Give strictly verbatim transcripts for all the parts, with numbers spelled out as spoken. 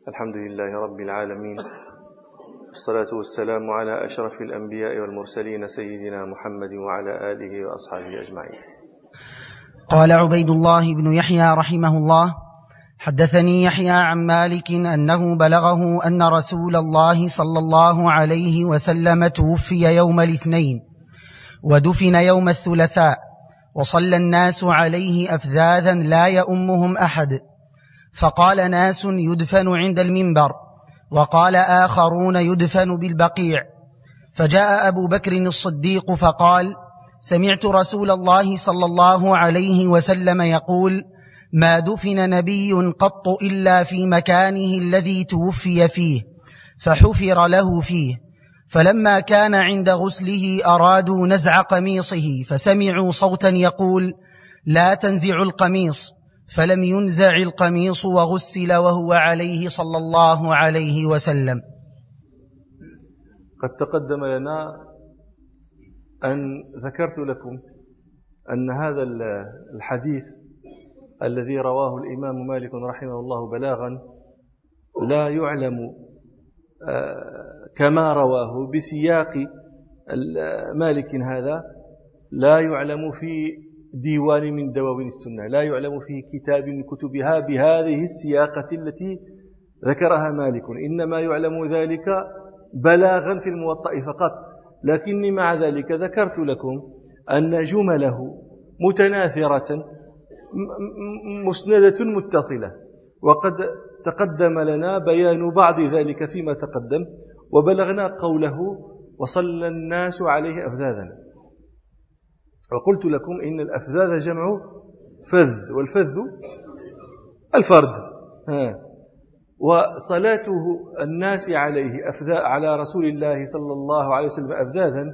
الحمد لله رب العالمين، والصلاة والسلام على أشرف الأنبياء والمرسلين سيدنا محمد وعلى آله وأصحابه أجمعين. قال عبيد الله بن يحيى رحمه الله: حدثني يحيى عن مالك أنه بلغه أن رسول الله صلى الله عليه وسلم توفي يوم الاثنين ودفن يوم الثلاثاء، وصلى الناس عليه أفذاذا لا يؤمهم أحد، فقال ناس يدفن عند المنبر، وقال آخرون يدفن بالبقيع. فجاء أبو بكر الصديق فقال: سمعت رسول الله صلى الله عليه وسلم يقول: ما دفن نبي قط إلا في مكانه الذي توفي فيه، فحفر له فيه. فلما كان عند غسله أرادوا نزع قميصه، فسمعوا صوتا يقول: لا تنزعوا القميص، فلم ينزع القميص وغسل وهو عليه صلى الله عليه وسلم. قد تقدم لنا أن ذكرت لكم أن هذا الحديث الذي رواه الإمام مالك رحمه الله بلاغا لا يعلم كما رواه بسياق مالك هذا، لا يعلم في ديوان من دواوين السنة، لا يعلم في كتاب من كتبها بهذه السياقة التي ذكرها مالك، إنما يعلم ذلك بلاغا في الموطأ فقط. لكني مع ذلك ذكرت لكم أن جمله متناثرة مسندة متصلة، وقد تقدم لنا بيان بعض ذلك فيما تقدم، وبلغنا قوله: وصلى الناس عليه أفذاذا. وقلت لكم إن الأفذاذ جمع فذ، والفذ الفرد، ها. وصلاته الناس عليه أفذاذ على رسول الله صلى الله عليه وسلم أفذاذا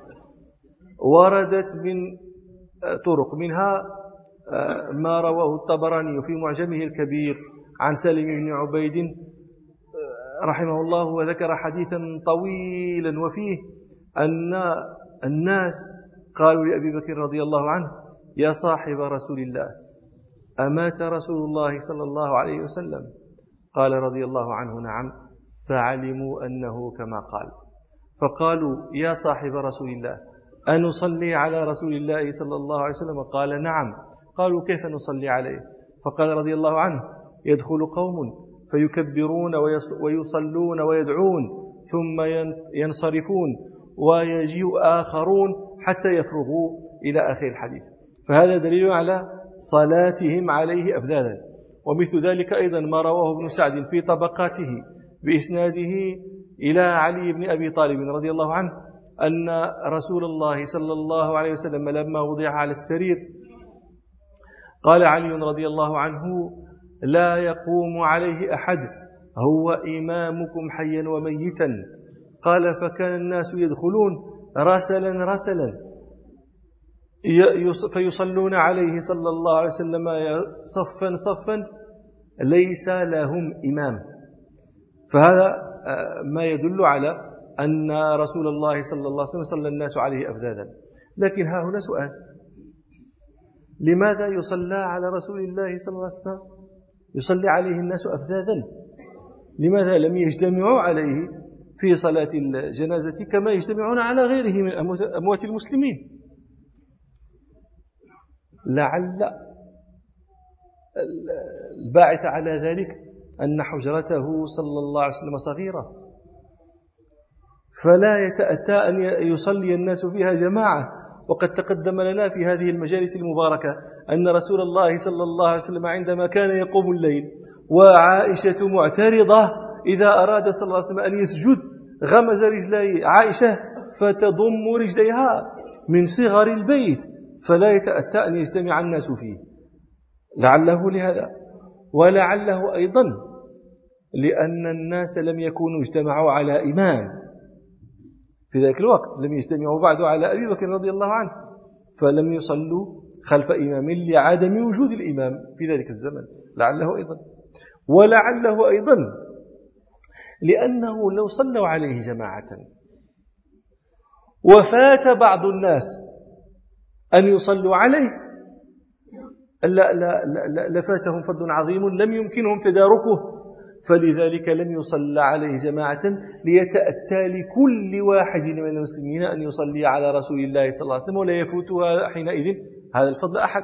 وردت من طرق، منها ما رواه الطبراني في معجمه الكبير عن سالم بن عبيد رحمه الله، وذكر حديثا طويلا وفيه أن الناس قالوا لأبي بكر رضي الله عنه: يا صاحب رسول الله، أمات رسول الله صلى الله عليه وسلم؟ قال رضي الله عنه: نعم. فعلموا أنه كما قال، فقالوا: يا صاحب رسول الله، أنصلي على رسول الله صلى الله عليه وسلم؟ قال: نعم. قالوا: كيف نصلي عليه؟ فقال رضي الله عنه: يدخل قوم فيكبرون ويصلون ويدعون ثم ينصرفون، ويجيء آخرون حتى يفرغوا إلى آخر الحديث. فهذا دليل على صلاتهم عليه أفذاذا. ومثل ذلك أيضا ما رواه ابن سعد في طبقاته بإسناده إلى علي بن أبي طالب رضي الله عنه أن رسول الله صلى الله عليه وسلم لما وضع على السرير قال علي رضي الله عنه: لا يقوم عليه أحد، هو إمامكم حيا وميتا. قال: فكان الناس يدخلون رسلا رسلا فيصلون عليه صلى الله عليه وسلم صفا صفا ليس لهم إمام. فهذا ما يدل على أن رسول الله صلى الله عليه وسلم صلى الناس عليه أفذاذا. لكن ها هنا سؤال: لماذا يصلى على رسول الله صلى الله عليه وسلم يصلي عليه الناس أفذاذا؟ لماذا لم يجتمعوا عليه في صلاة الجنازة كما يجتمعون على غيره من أموات المسلمين؟ لعل الباعث على ذلك أن حجرته صلى الله عليه وسلم صغيرة، فلا يتأتى أن يصلي الناس فيها جماعة. وقد تقدم لنا في هذه المجالس المباركة أن رسول الله صلى الله عليه وسلم عندما كان يقوم الليل وعائشة معترضة، إذا أراد صلى الله عليه وسلم أن يسجد غمز رجلي عائشة فتضم رجليها من صغر البيت، فلا يتأتى أن يجتمع الناس فيه. لعله لهذا، ولعله أيضا لأن الناس لم يكونوا اجتمعوا على إمام في ذلك الوقت، لم يجتمعوا بعد على أبي بكر رضي الله عنه، فلم يصلوا خلف إمام لعدم وجود الإمام في ذلك الزمن. لعله أيضا، ولعله أيضا لأنه لو صلوا عليه جماعة وفات بعض الناس أن يصلوا عليه لا لا لا لفاتهم فضل عظيم لم يمكنهم تداركه، فلذلك لم يصلى عليه جماعة ليتأتى لكل واحد من المسلمين أن يصلي على رسول الله صلى الله عليه وسلم ولا يفوتها حينئذ هذا الفضل أحد.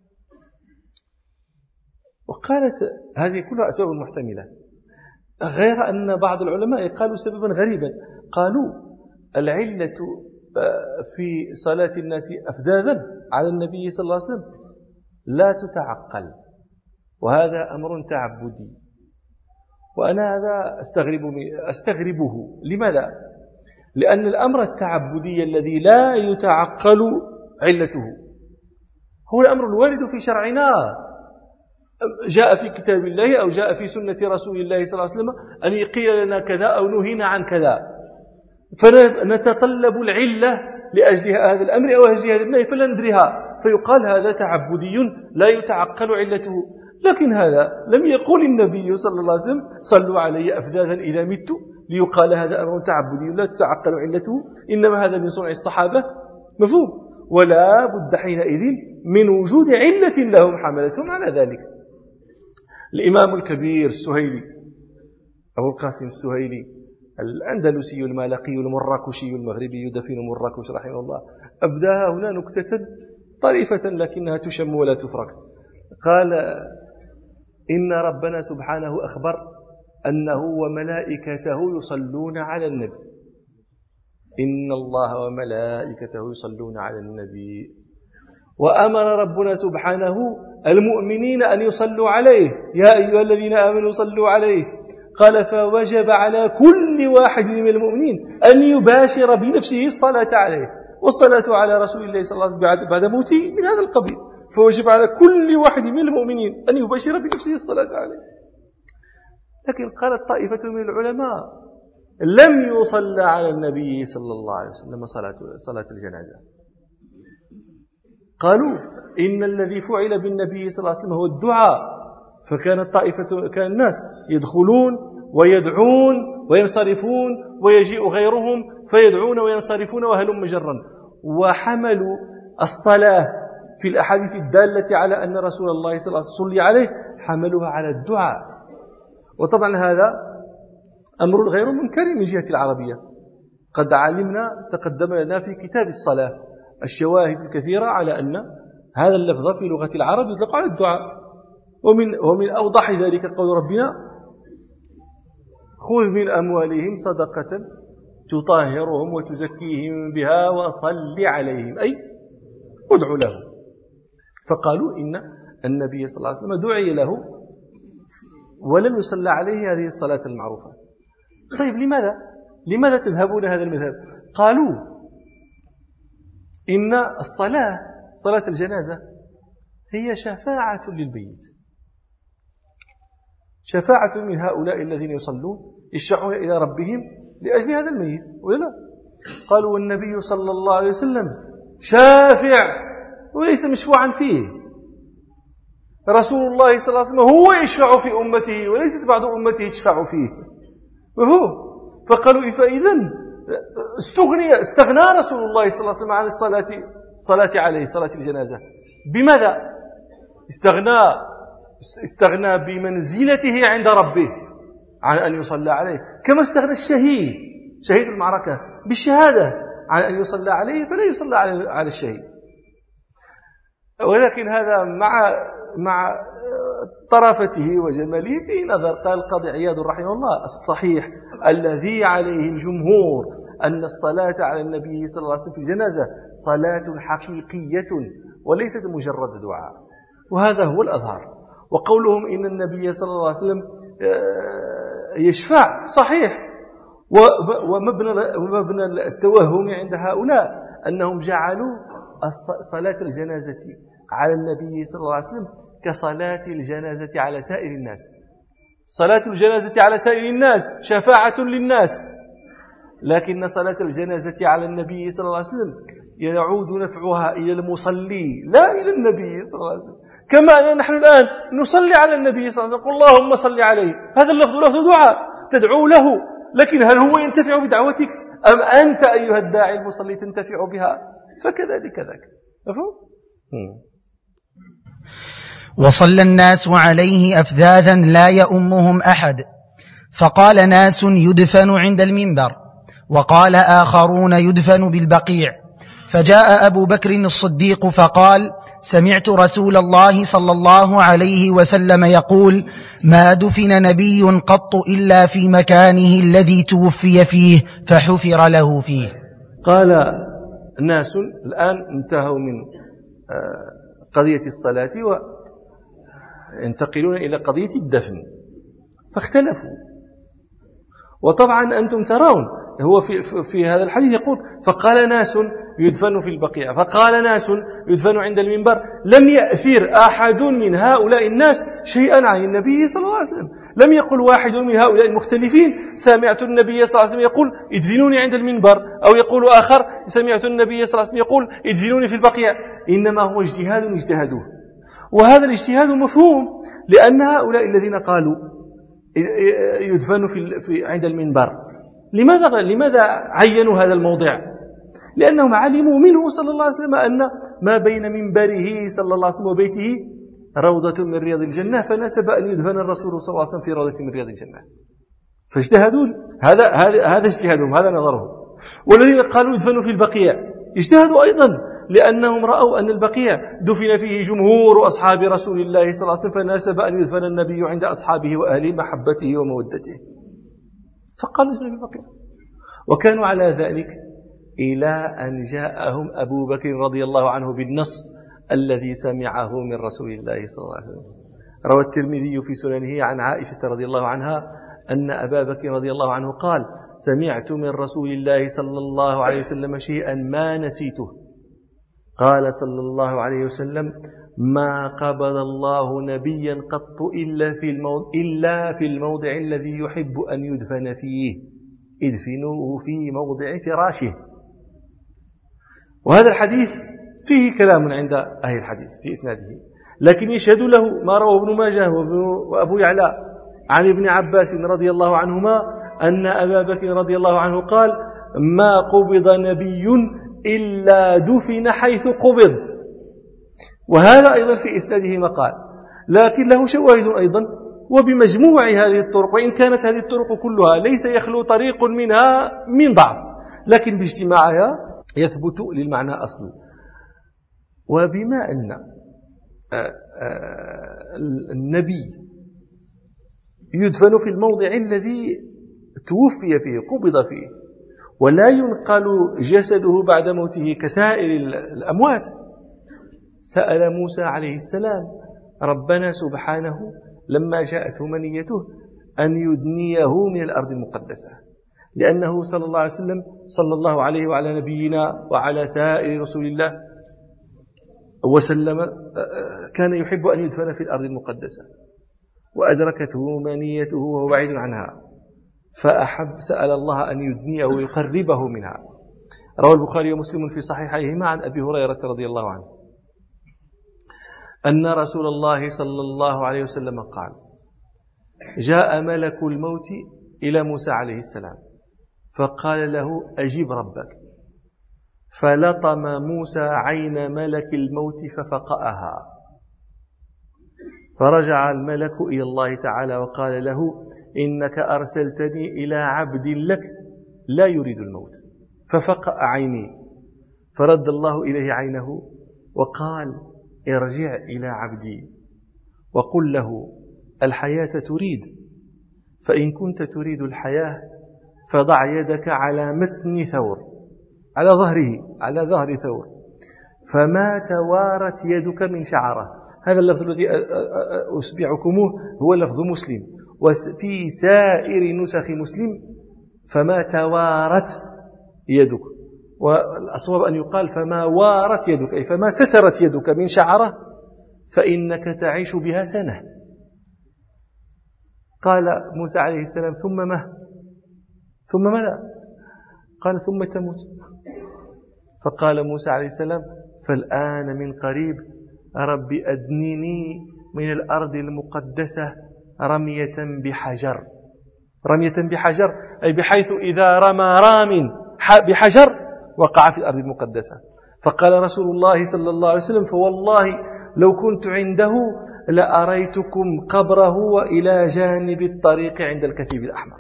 وقالت هذه كلها أسباب محتملة، غير أن بعض العلماء قالوا سببا غريبا، قالوا العلة في صلاة الناس أفذاذا على النبي صلى الله عليه وسلم لا تتعقل، وهذا أمر تعبدي، وأنا هذا أستغرب أستغربه. لماذا؟ لأن الأمر التعبدي الذي لا يتعقل علته هو الأمر الوارد في شرعنا، جاء في كتاب الله أو جاء في سنة رسول الله صلى الله عليه وسلم أن قيل لنا كذا أو نهينا عن كذا، فنتطلب العلة لأجل هذا الأمر أو أجل هذا النهي فلا ندريها، فيقال هذا تعبدي لا يتعقل علته. لكن هذا لم يقل النبي صلى الله عليه وسلم صلوا علي أفذاذا إذا مت ليقال هذا أمر تعبدي لا تتعقل علته، إنما هذا من صنع الصحابة، مفهوم؟ ولا بد حينئذ من وجود علة لهم حملتهم على ذلك. الإمام الكبير السهيلي أبو القاسم السهيلي الأندلسي المالقي المراكشي المغربي دفين مراكش رحمه الله أبداها هنا نكتة طريفة لكنها تشم ولا تفرق. قال إن ربنا سبحانه أخبر أنه وملائكته يصلون على النبي، إن الله وملائكته يصلون على النبي، وأمر ربنا سبحانه المؤمنين أن يصلوا عليه يا أيها الذين آمنوا صلوا عليه. قال فوجب على كل واحد من المؤمنين أن يباشر بنفسه الصلاة عليه، والصلاة على رسول الله صلى الله عليه وسلم بعد موته من هذا القبيل، فوجب على كل واحد من المؤمنين أن يباشر بنفسه الصلاة عليه. لكن قالت طائفة من العلماء لم يصلى على النبي صلى الله عليه وسلم صلاة, صلاة الجنازة، قالوا إن الذي فعل بالنبي صلى الله عليه وسلم هو الدعاء، فكانت طائفة كان الناس يدخلون ويدعون وينصرفون ويجيء غيرهم فيدعون وينصرفون وهلم جرا، وحملوا الصلاة في الأحاديث الدالة على أن رسول الله صلى الله عليه وسلم صلي عليه حملوها على الدعاء. وطبعا هذا أمر غير منكر من جهة العربية، قد علمنا تقدم لنا في كتاب الصلاة الشواهد الكثيرة على أن هذا اللفظ في لغة العرب يطلق على الدعاء. ومن, ومن أوضح ذلك قول ربنا خذ من أموالهم صدقة تطهرهم وتزكيهم بها وصل عليهم، أي ادعو لهم. فقالوا إن النبي صلى الله عليه وسلم دعي له ولم يصلى عليه هذه الصلاة المعروفة. طيب لماذا؟ لماذا تذهبون هذا المذهب؟ قالوا إن الصلاة صلاة الجنازة هي شفاعة للميت، شفاعة من هؤلاء الذين يصلون يشفعون إلى ربهم لأجل هذا الميت، ولا؟ قالوا والنبي صلى الله عليه وسلم شافع وليس مشفوعا فيه، رسول الله صلى الله عليه وسلم هو يشفع في أمته وليست بعض أمته تشفع فيه، وهو فقالوا فإذن استغني استغنى رسول الله صلى الله عليه وسلم عن الصلاة الصلاة عليه صلاة الجنازة. بماذا استغنى؟ استغنى بمنزلته عند ربه عن أن يصلى عليه، كما استغنى الشهيد شهيد المعركة بالشهادة عن أن يصلى عليه فلا يصلى على الشهيد. ولكن هذا مع مع طرافته وجماله في نظر. قال القاضي عياض رحمه الله الصحيح الذي عليه الجمهور أن الصلاة على النبي صلى الله عليه وسلم في الجنازة صلاة حقيقية وليست مجرد دعاء، وهذا هو الأظهر. وقولهم إن النبي صلى الله عليه وسلم يشفع صحيح، ومبنى التوهم عند هؤلاء أنهم جعلوا صلاة الجنازة على النبي صلى الله عليه وسلم كصلاة الجنازة على سائر الناس. صلاة الجنازة على سائر الناس شفاعة للناس، لكن صلاة الجنازة على النبي صلى الله عليه وسلم يعود نفعها إلى المصلي لا إلى النبي صلى الله عليه وسلم. كما أننا نحن الآن نصلي على النبي صلى الله عليه وسلم، نقول اللهم صل عليه، هذا اللفظ لفظ دعاء تدعو له، لكن هل هو ينتفع بدعوتك أم أنت أيها الداعي المصلي تنتفع بها؟ فكذلك ذاك. مفهوم؟ وصلى الناس عليه أفذاذا لا يؤمهم أحد، فقال ناس يدفن عند المنبر، وقال آخرون يدفن بالبقيع. فجاء أبو بكر الصديق فقال: سمعت رسول الله صلى الله عليه وسلم يقول: ما دفن نبي قط إلا في مكانه الذي توفي فيه فحفر له فيه. قال الناس الآن انتهوا من قضية الصلاة وينتقلون إلى قضية الدفن، فاختلفوا. وطبعا أنتم ترون هو في, في هذا الحديث يقول: فقال ناس يدفن في البقيع، فقال ناس يدفن عند المنبر. لم يأثر أحد من هؤلاء الناس شيئا عن النبي صلى الله عليه وسلم. لم يقل واحد من هؤلاء المختلفين: سمعت النبي صلى الله عليه وسلم يقول ادفنوني عند المنبر، أو يقول آخر: سمعت النبي صلى الله عليه وسلم يقول ادفنوني في البقيع. إنما هو اجتهاد اجتهدوه، وهذا الاجتهاد مفهوم، لأن هؤلاء الذين قالوا يدفن في عند المنبر لماذا لماذا عينوا هذا الموضع؟ لأنهم علموا منه صلى الله عليه وسلم أن ما بين منبره صلى الله عليه وسلم وبيته روضة من رياض الجنة، فنسب أن يدفن الرسول صلى الله عليه وسلم في روضة من رياض الجنة. فاجتهدوا، هذا هذا هذا اجتهادهم، هذا نظرهم. والذين قالوا يدفنوا في البقيع اجتهدوا أيضا، لأنهم رأوا أن البقيع دفن فيه جمهور أصحاب رسول الله صلى الله عليه وسلم، فناسب أن يدفن النبي عند أصحابه وأهل محبته ومودته، فقالوا يدفن في البقيع. وكانوا على ذلك إلى أن جاءهم أبو بكر رضي الله عنه بالنص الذي سمعه من رسول الله صلى الله عليه وسلم. روى الترمذي في سننه عن عائشة رضي الله عنها أن أبا بكر رضي الله عنه قال: سمعت من رسول الله صلى الله عليه وسلم شيئا ما نسيته. قال صلى الله عليه وسلم: ما قبض الله نبيا قط إلا في الموضع, إلا في الموضع الذي يحب أن يدفن فيه، ادفنوه في موضع فراشه. وهذا الحديث فيه كلام عند أهل الحديث في إسناده، لكن يشهد له ما رواه ابن ماجه وأبو يعلى عن ابن عباس رضي الله عنهما أن أبا بكر رضي الله عنه قال: ما قبض نبي إلا دفن حيث قبض. وهذا أيضا في إسناده مقال، لكن له شواهد أيضا. وبمجموع هذه الطرق، وإن كانت هذه الطرق كلها ليس يخلو طريق منها من ضعف، لكن باجتماعها يثبت للمعنى أصل. وبما أن النبي يدفن في الموضع الذي توفي فيه قبض فيه، ولا ينقل جسده بعد موته كسائر الأموات، سأل موسى عليه السلام ربنا سبحانه لما جاءته منيته أن يدنيه من الأرض المقدسة، لأنه صلى الله عليه وسلم صلى الله عليه وعلى نبينا وعلى سائر رسول الله وسلم كان يحب أن يدفن في الأرض المقدسة، وأدركته منيته وهو بعيد عنها، فأحب سأل الله أن يدنيه ويقربه منها. روى البخاري ومسلم في صحيحيهما عن أبي هريرة رضي الله عنه أن رسول الله صلى الله عليه وسلم قال: جاء ملك الموت إلى موسى عليه السلام فقال له: أجب ربك. فلطم موسى عين ملك الموت ففقأها، فرجع الملك إلى الله تعالى وقال له: إنك أرسلتني إلى عبد لك لا يريد الموت، ففقأ عيني. فرد الله إليه عينه وقال: ارجع إلى عبدي وقل له الحياة تريد، فإن كنت تريد الحياة فضع يدك على متن ثور، على ظهره، على ظهر ثور، فما توارت يدك من شعره. هذا اللفظ الذي أسبعكموه هو لفظ مسلم، وفي سائر نسخ مسلم فما توارت يدك، والأصوب أن يقال فما وارت يدك، أي فما سترت يدك من شعره فإنك تعيش بها سنة. قال موسى عليه السلام: ثم ما؟ ثم ماذا؟ قال: ثم تموت. فقال موسى عليه السلام: فالآن من قريب رب أدنني من الأرض المقدسة رمية بحجر. رمية بحجر أي بحيث إذا رمى رام بحجر وقع في الأرض المقدسة. فقال رسول الله صلى الله عليه وسلم: فوالله لو كنت عنده لأريتكم قبره وإلى جانب الطريق عند الكثيب الأحمر.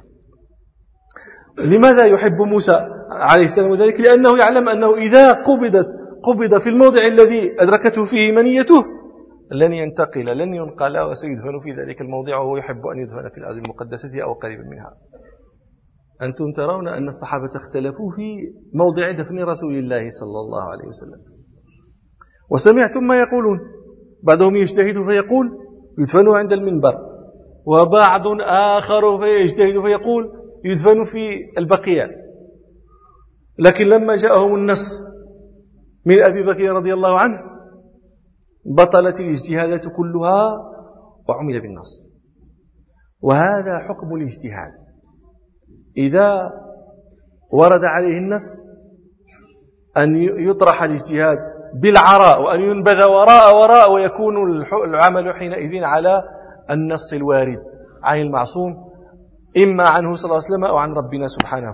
لماذا يحب موسى عليه السلام ذلك؟ لأنه يعلم أنه إذا قبضت قبض في الموضع الذي أدركته فيه منيته لن ينتقل لن ينقل وسيدفن في ذلك الموضع، وهو يحب أن يدفن في الأرض المقدسة أو قريبا منها. أنتم ترون أن الصحابة اختلفوا في موضع دفن رسول الله صلى الله عليه وسلم، وسمعتم ما يقولون. بعضهم يجتهد فيقول يدفن عند المنبر، وبعض آخر فيجتهد فيقول يدفن في البقيع. لكن لما جاءهم النص من أبي بكر رضي الله عنه بطلت الاجتهادات كلها وعمل بالنص. وهذا حكم الاجتهاد، إذا ورد عليه النص أن يطرح الاجتهاد بالعراء وأن ينبذ وراء وراء، ويكون العمل حينئذ على النص الوارد عن المعصوم إما عنه صلى الله عليه وسلم أو عن ربنا سبحانه.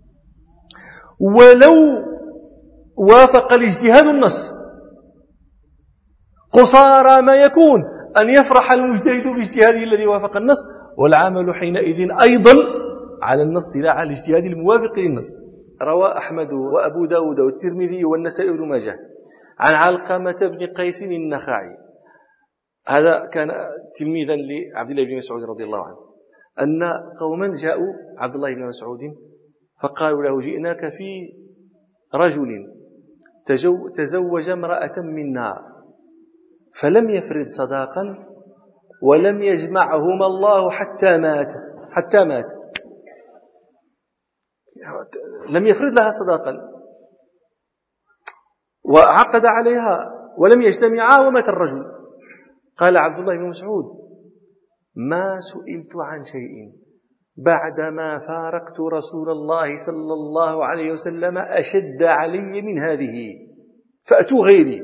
ولو وافق الاجتهاد النص قصارى ما يكون أن يفرح المجتهد باجتهاده الذي وافق النص، والعمل حينئذ أيضا على النص لا على الاجتهاد الموافق للنص. روى أحمد وأبو داود والترمذي والنسائي بن ماجه عن علقمة بن قيس النخعي، هذا كان تلميذا لعبد الله بن مسعود رضي الله عنه، أن قوما جاءوا عبد الله بن مسعود فقالوا له جئناك في رجل تزوج امرأة منا فلم يفرد صداقا ولم يجمعهما الله حتى مات حتى مات لم يفرد لها صداقا وعقد عليها ولم يجتمعا ومات الرجل. قال عبد الله بن مسعود ما سئلت عن شيء بعدما فارقت رسول الله صلى الله عليه وسلم أشد علي من هذه فأتوا غيري،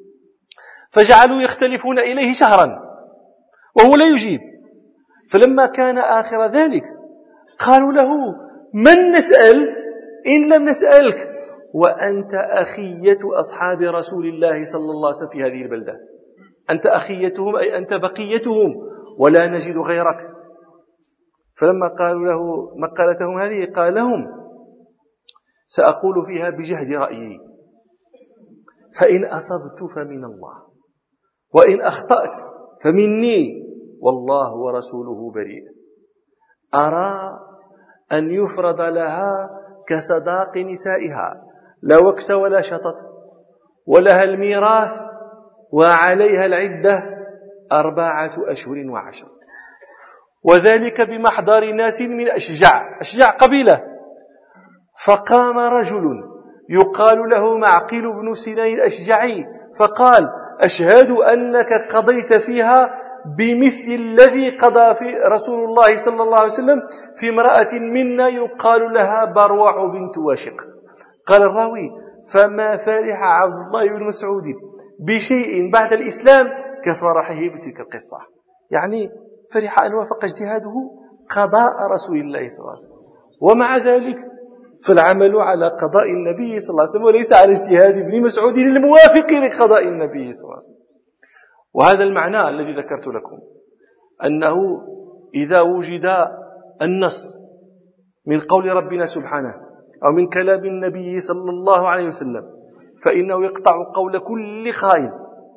فجعلوا يختلفون إليه شهرا وهو لا يجيب. فلما كان آخر ذلك قالوا له من نسأل إن لم نسألك وأنت أخية أصحاب رسول الله صلى الله عليه وسلم في هذه البلدة، أنت أخيتهم أي أنت بقيتهم ولا نجد غيرك. فلما قالوا له مقالتهم هذه قال لهم سأقول فيها بجهد رأيي، فإن أصبت فمن الله وإن أخطأت فمني والله ورسوله بريء. أرى أن يفرض لها كصداق نسائها لا وكس ولا شطط، ولها الميراث وعليها العدة أربعة أشهر وعشر، وذلك بمحضر ناس من أشجع أشجع قبيلة. فقام رجل يقال له معقل بن سنان الأشجعي فقال أشهد أنك قضيت فيها بمثل الذي قضى في رسول الله صلى الله عليه وسلم في امرأة منا يقال لها بروع بنت واشق. قال الراوي فما فرح عبد الله بن مسعود بشيء بعد الإسلام كفرحه بتلك القصة، يعني فرح أن وافق اجتهاده قضاء رسول الله صلى الله عليه وسلم، ومع ذلك فالعمل على قضاء النبي صلى الله عليه وسلم وليس على اجتهاد ابن مسعود الموافق لقضاء النبي صلى الله عليه وسلم. وهذا المعنى الذي ذكرت لكم، أنه إذا وجد النص من قول ربنا سبحانه أو من كلام النبي صلى الله عليه وسلم فإنه يقطع قول كل خائن.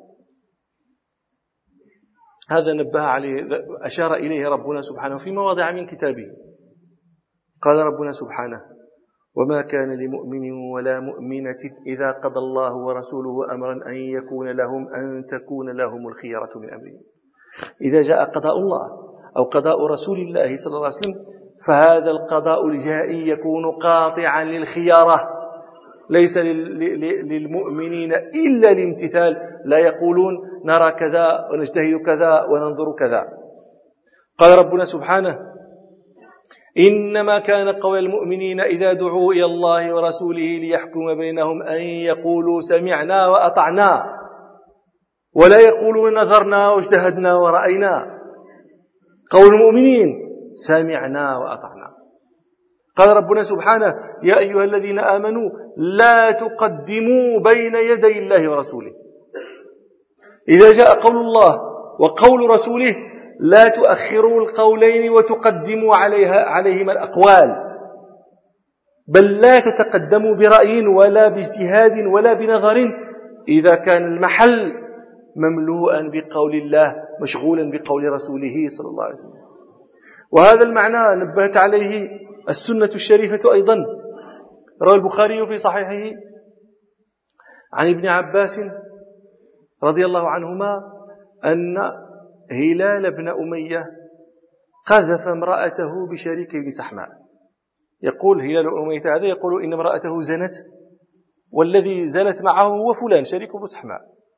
هذا نبه عليه أشار إليه ربنا سبحانه في مواضع من كتابه. قال ربنا سبحانه وما كان لمؤمن ولا مؤمنة إذا قضى الله ورسوله أمرا أن يكون لهم أن تكون لهم الخيرة من أمرهم. إذا جاء قضاء الله أو قضاء رسول الله صلى الله عليه وسلم فهذا القضاء الجائي يكون قاطعا للخيارة، ليس للمؤمنين إلا الامتثال، لا يقولون نرى كذا ونجتهد كذا وننظر كذا. قال ربنا سبحانه إنما كان قول المؤمنين إذا دعوا إلى الله ورسوله ليحكم بينهم أن يقولوا سمعنا وأطعنا ولا يقولون نظرنا واجتهدنا ورأينا. قول المؤمنين سمعنا وأطعنا. قال ربنا سبحانه يا أيها الذين آمنوا لا تقدموا بين يدي الله ورسوله. إذا جاء قول الله وقول رسوله لا تؤخروا القولين وتقدموا عليها عليهما الأقوال، بل لا تتقدموا برأي ولا باجتهاد ولا بنظر إذا كان المحل مملوءا بقول الله مشغولا بقول رسوله صلى الله عليه وسلم. وهذا المعنى نبهت عليه السنة الشريفة أيضا. روى البخاري في صحيحه عن ابن عباس رضي الله عنهما أن هلال بن أمية قذف امرأته بشريك بن سحماء. يقول هلال بن أمية هذا يقول إن امرأته زنت، والذي زنت معه هو فلان شريك بن سحماء.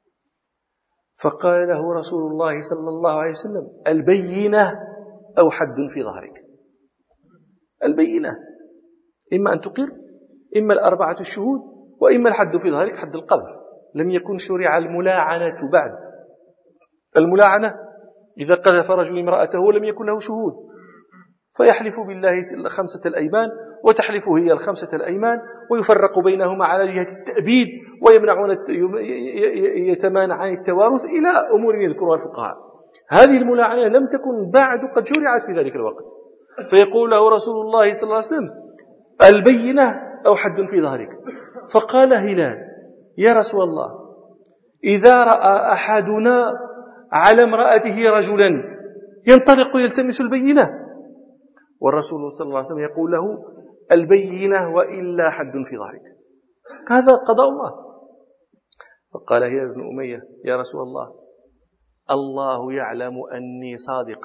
فقال له رسول الله صلى الله عليه وسلم البينة أو حد في ظهرك. البينة إما أن تقر، إما الأربعة الشهود، وإما الحد في ظهرك حد القذف. لم يكن شرع الملاعنة بعد. الملاعنة إذا قذف رجل امرأته ولم يكن له شهود فيحلف بالله خمسة الأيمان وتحلف هي الخمسة الأيمان، ويفرق بينهما على جهة التأبيد، ويمنعون يتمانع عن التوارث إلى أمور يذكرها الفقهاء. هذه الملاعنة لم تكن بعد قد شرعت في ذلك الوقت. فيقول له رسول الله صلى الله عليه وسلم البينة أو حد في ظهرك. فقال هلال يا رسول الله إذا رأى أحدنا على امرأته رجلا ينطلق يلتمس البينة، والرسول صلى الله عليه وسلم يقول له البينة وإلا حد في ظهرك. هذا قضاء الله. فقال هلال بن أمية يا رسول الله الله يعلم أني صادق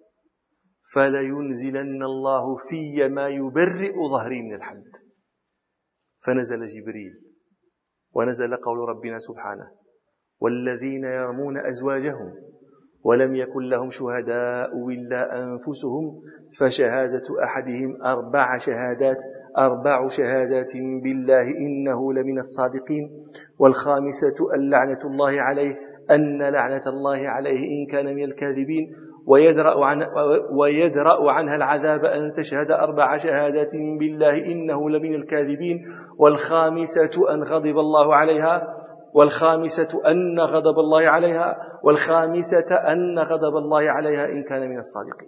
فلينزلن الله في ما يبرئ ظهري من الحد. فنزل جبريل ونزل قول ربنا سبحانه والذين يرمون أزواجهم ولم يكن لهم شهداء إلا أنفسهم فشهادة أحدهم أربع شهادات أربع شهادات بالله إنه لمن الصادقين، والخامسة أن لعنة الله عليه أن لعنة الله عليه إن كان من الكاذبين، ويدرأ, عن ويدرأ عنها العذاب أن تشهد أربع شهادات بالله إنه لمن الكاذبين، والخامسة أن غضب الله عليها والخامسة أن غضب الله عليها والخامسة أن غضب الله عليها إن كان من الصادقين.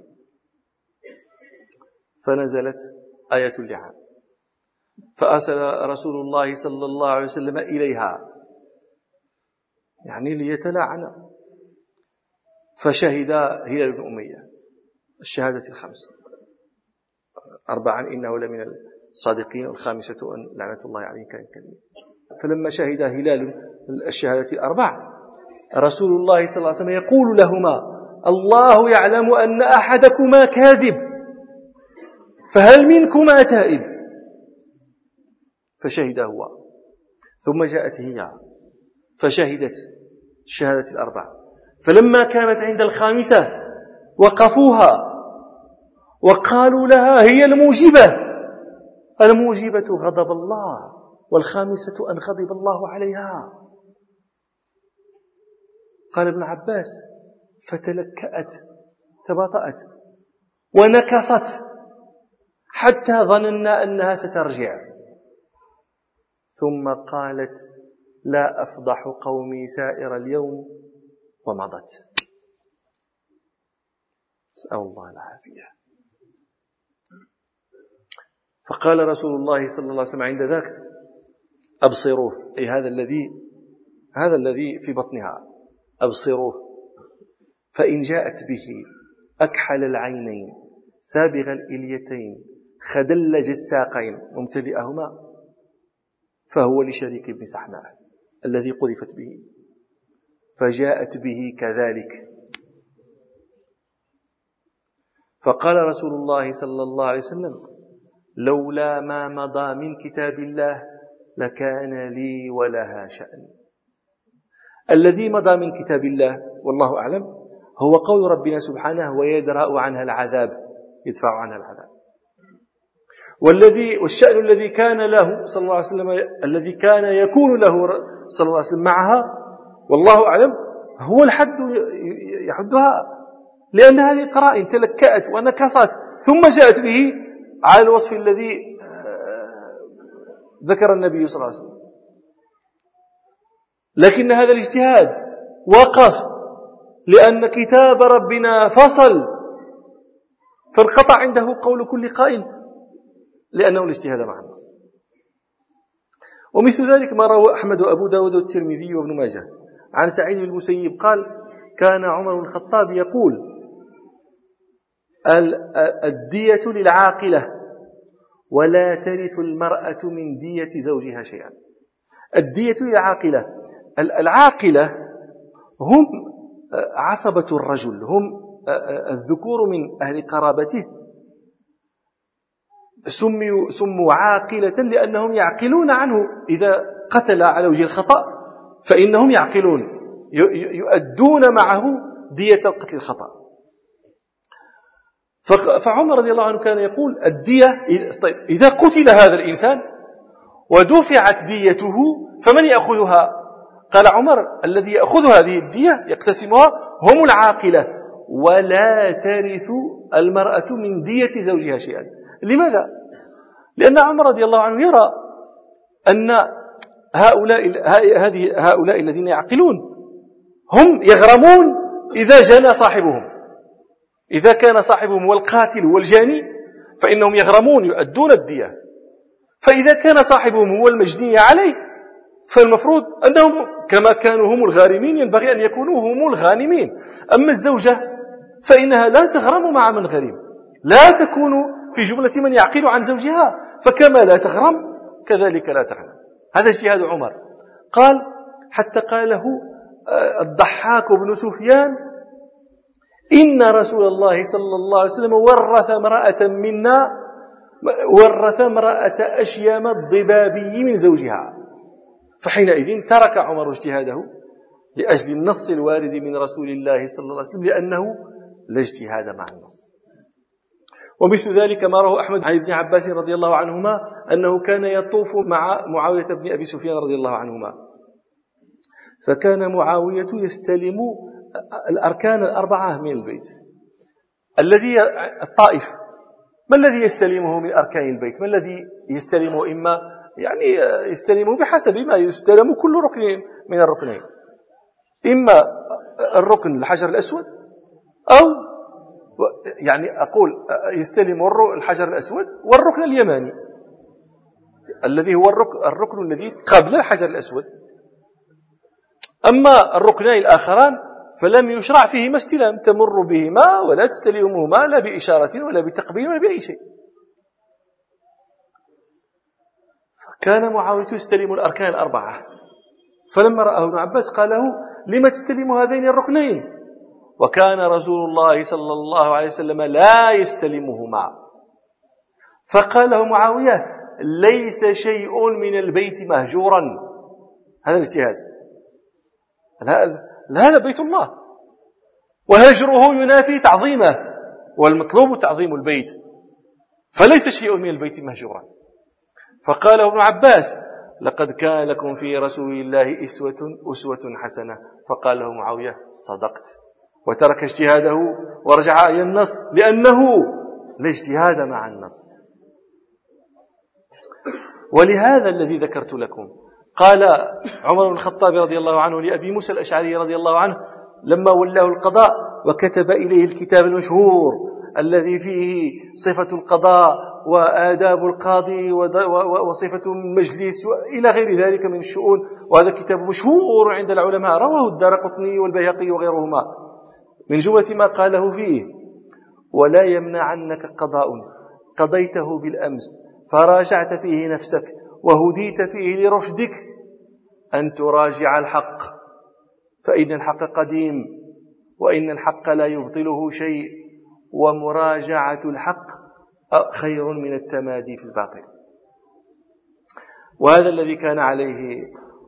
فنزلت آية اللعان فأرسل رسول الله صلى الله عليه وسلم إليها يعني ليتلاعن، فشهد هلال بن أمية الشهادة الخمس أربعا إنه لمن الصادقين والخامسة أن لعنة الله عليه كان كذب. فلما شهد هلال الشهادة الأربع رسول الله صلى الله عليه وسلم يقول لهما الله يعلم أن أحدكما كاذب فهل منكما تائب؟ فشهد هو، ثم جاءت هي فشهدت الشهادة الأربع. فلما كانت عند الخامسة وقفوها وقالوا لها هي الموجبة الموجبة غضب الله والخامسة أن غضب الله عليها. قال ابن عباس فتلكأت تباطأت ونكصت حتى ظننا أنها سترجع، ثم قالت لا أفضح قومي سائر اليوم ومضت. أسأل الله العافية. فقال رسول الله صلى الله عليه وسلم عند ذاك أبصروه، أي هذا الذي هذا الذي في بطنها أبصروه، فإن جاءت به أكحل العينين سابغ الإليتين خدلج الساقين ممتلئهما فهو لشريك بن سحماء الذي قذفت به. فجاءت به كذلك. فقال رسول الله صلى الله عليه وسلم لولا ما مضى من كتاب الله لكان لي ولها شأن. الذي مضى من كتاب الله والله أعلم هو قول ربنا سبحانه ويدرأ عنها العذاب، يدفع عنها العذاب. والذي والشأن الذي كان له صلى الله عليه وسلم الذي كان يكون له صلى الله عليه وسلم معها والله أعلم هو الحد يحدها، لأن هذه قرائن تلكأت ونكصت ثم جاءت به على الوصف الذي ذكر النبي صلى الله عليه وسلم. لكن هذا الاجتهاد وقف لأن كتاب ربنا فصل، فانقطع عنده قول كل قائل لأنه الاجتهاد مع النص. ومثل ذلك ما روى أحمد وأبو داود والترمذي وابن ماجه عن سعيد بن المسيب قال: كان عمر بن الخطاب يقول: الدية للعاقلة ولا ترث المرأة من دية زوجها شيئا. الدية للعاقلة، العاقلة هم عصبة الرجل، هم الذكور من أهل قرابته، سموا, سموا عاقلة لأنهم يعقلون عنه. إذا قتل على وجه الخطأ فإنهم يعقلون، يؤدون معه دية القتل الخطأ. فعمر رضي الله عنه كان يقول: الدية، طيب إذا قتل هذا الإنسان ودفعت ديته فمن يأخذها؟ قال عمر: الذي يأخذ هذه الدية يقتسمها هم العاقلة، ولا ترث المرأة من دية زوجها شيئا. لماذا؟ لأن عمر رضي الله عنه يرى أن هؤلاء هذه هؤلاء الذين يعقلون هم يغرمون إذا جنى صاحبهم. إذا كان صاحبهم هو القاتل والجاني فإنهم يغرمون يؤدون الدية، فإذا كان صاحبهم هو المجني عليه فالمفروض أنهم كما كانوا هم الغارمين ينبغي أن يكونوا هم الغانمين. أما الزوجة فإنها لا تغرم مع من غريم، لا تكون في جملة من يعقل عن زوجها، فكما لا تغرم كذلك لا تغرم. هذا اجتهاد عمر. قال حتى قال له الضحاك بن سفيان: إن رسول الله صلى الله عليه وسلم ورث امرأة منا ورث امرأة أشيام الضبابي من زوجها. فحينئذ ترك عمر اجتهاده لأجل النص الوارد من رسول الله صلى الله عليه وسلم، لأنه لا اجتهاد مع النص. ومثل ذلك ما رواه أحمد عن ابن عباس رضي الله عنهما أنه كان يطوف مع معاوية بن أبي سفيان رضي الله عنهما، فكان معاوية يستلم الأركان الأربعة من البيت الذي الطائف. ما الذي يستلمه من أركان البيت؟ ما الذي يستلمه؟ إما يعني يستلمه بحسب ما يستلم كل ركن من الركنين، إما الركن الحجر الأسود، أو يعني أقول يستلم الحجر الأسود والركن اليماني الذي هو الركن, الركن الذي قبل الحجر الأسود. أما الركنين الآخران فلم يشرع فيهما استلام، تمر بهما ولا تستلمهما لا بإشارة ولا بتقبيل ولا بأي شيء. كان معاوية يستلم الأركان الأربعة، فلما رآه ابن عباس قال له: لما تستلم هذين الركنين؟ وكان رسول الله صلى الله عليه وسلم لا يستلمهما. فقال له معاوية: ليس شيء من البيت مهجورا. هذا الاجتهاد، هذا بيت الله، وهجره ينافي تعظيمه، والمطلوب تعظيم البيت، فليس شيء من البيت مهجورا. فقال ابن عباس: لقد كان لكم في رسول الله أسوة أسوة حسنة. فقال له معاوية: صدقت، وترك اجتهاده ورجع إلى النص، لأنه لا اجتهاد مع النص. ولهذا الذي ذكرت لكم قال عمر بن الخطاب رضي الله عنه لأبي موسى الأشعري رضي الله عنه لما ولاه القضاء وكتب إليه الكتاب المشهور الذي فيه صفة القضاء وآداب القاضي وصفة المجلس إلى غير ذلك من الشؤون، وهذا كتاب مشهور عند العلماء رواه الدارقطني والبيهقي وغيرهما. من جملة ما قاله فيه: ولا يمنعنك قضاء قضيته بالأمس فراجعت فيه نفسك وهديت فيه لرشدك أن تراجع الحق، فإن الحق قديم وإن الحق لا يبطله شيء، ومراجعة الحق خير من التمادي في الباطل. وهذا الذي كان عليه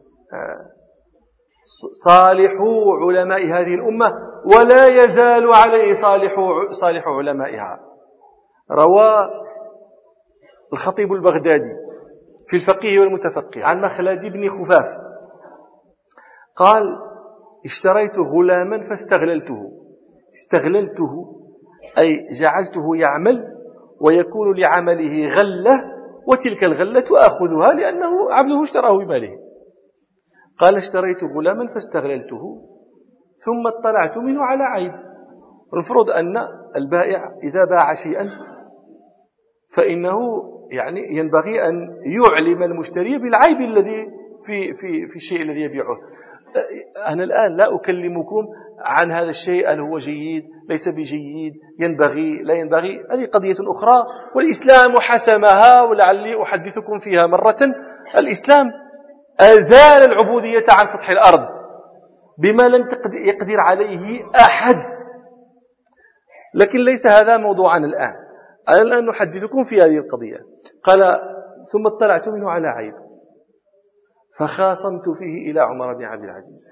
صالح علماء هذه الأمة، ولا يزال عليه صالح صالح علمائها. روى الخطيب البغدادي في الفقيه والمتفقه عن مخلد بن خفاف قال: اشتريت غلاما فاستغللته. استغللته أي جعلته يعمل ويكون لعمله غلة، وتلك الغلة أخذها لأنه عبده اشتراه بماله. قال: اشتريت غلاما فاستغللته ثم اطلعت منه على عيب. المفروض أن البائع إذا باع شيئا فإنه يعني ينبغي أن يعلم المشتري بالعيب الذي في في في الشيء الذي يبيعه. أنا الآن لا أكلمكم عن هذا الشيء، هل هو جيد ليس بجيد، ينبغي لا ينبغي، هذه قضية أخرى والإسلام حسمها، ولعلي أحدثكم فيها مرة. الإسلام أزال العبودية عن سطح الأرض بما لم يقدر عليه أحد، لكن ليس هذا موضوعنا الآن. أنا الآن نحدثكم في هذه القضية. قال ثم اطلعت منه على عيب فخاصمت فيه إلى عمر بن عبد العزيز